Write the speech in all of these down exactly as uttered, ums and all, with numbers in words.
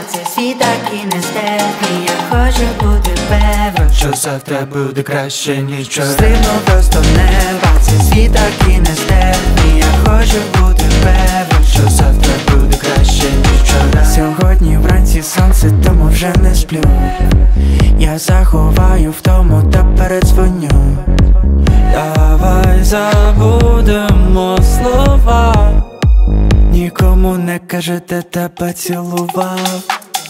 цей світ такий нестерпний. Я хочу бути певен, що завтра буде краще, ніж вчора. Стрибну просто в небо, цей світ такий нестерпний. Я хочу бути певен, що завтра буде краще, ніж вчора. Сьогодні вранці сонце, тому вже не сплю. Я заховаю втому та передзвоню. Давай забудемо слова, нікому не кажи, де тебе цілував.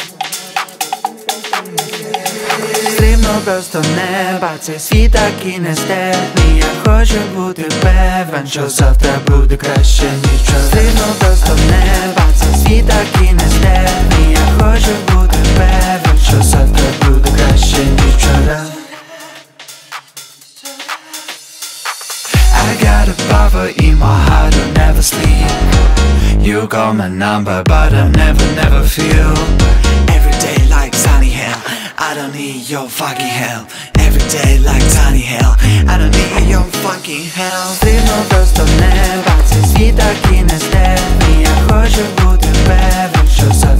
Стрибну просто в неба, цей світ такий нестерпний. Я хочу бути певен, що завтра буде краще, ніж вчора. Стрибну просто в неба, цей світ такий нестерпний. Я хочу бути певен, що завтра буде краще, ніж вчора. I got a bother in my heart, I'll never sleep. You got my number, but I'll never, never feel. Every day like sunny hell, I don't need your fucking hell. Every day like sunny hell, I don't need your fucking hell. Стрибну просто в неба, цей світ такий нестерпний. Я хочу бути певен, що завтра